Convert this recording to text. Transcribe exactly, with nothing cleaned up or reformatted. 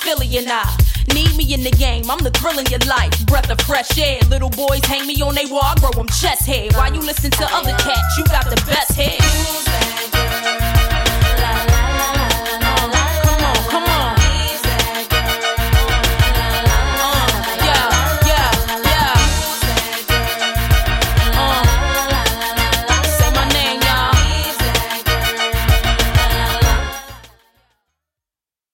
Philly and I need me in the game, I'm the thrill in your life. Breath of fresh air, little boys hang me on they wall, I grow them chest hair. While you listen to other cats, you got the best hair.